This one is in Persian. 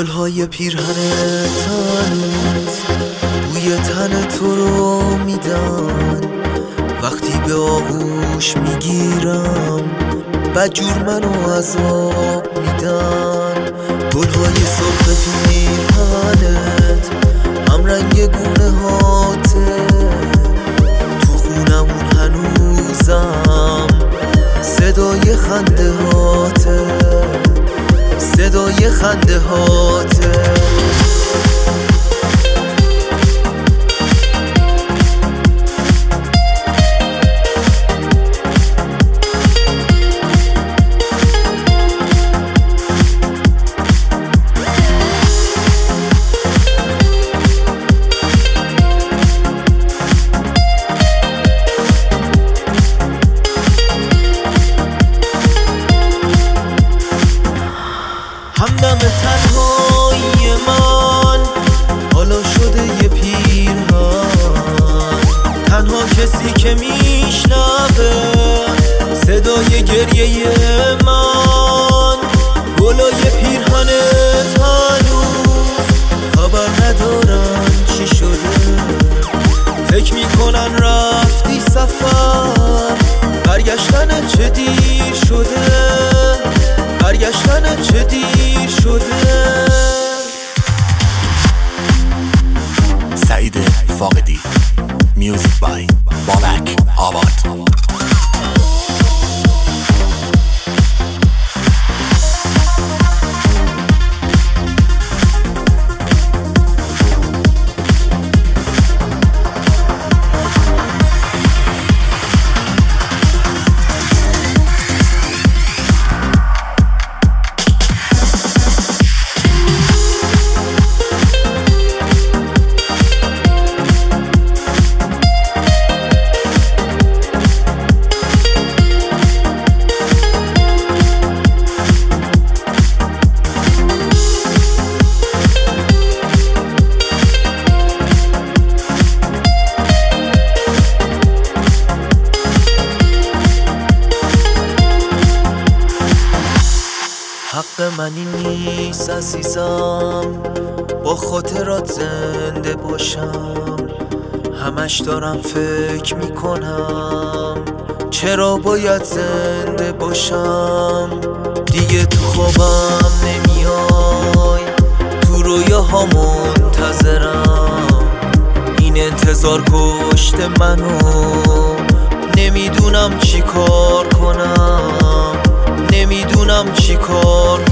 گلهای پیرهن تنوز بوی تن تو رو میدن، وقتی به آغوش میگیرم بدجور منو عذاب میدن. گلهای سرخ پیرهنت هم رنگ گونه هاته، تو خونمون هنوزم صدای خنده هاته، صدای خنده هاته. همدم تنهایی من حالا شده یه پیرهن، تنها کسی که میشنوه صدای گریه من. گلای پیرهنت هنوز خبر ندارن چی شده، فکر میکنن رفتی سفر، برگشتن چه دیر شده، برگشتن چه دیر شده. سعید فاقدی، میوزیک بای بابک آباد. حق منی نیست عزیزم با خاطرات زنده باشم، همش دارم فکر میکنم چرا باید زنده باشم. دیگه تو خوابم نمیای، تو رویاها منتظرم، این انتظار کشته منو، نمیدونم چی کار کنم، نمیدونم چی کار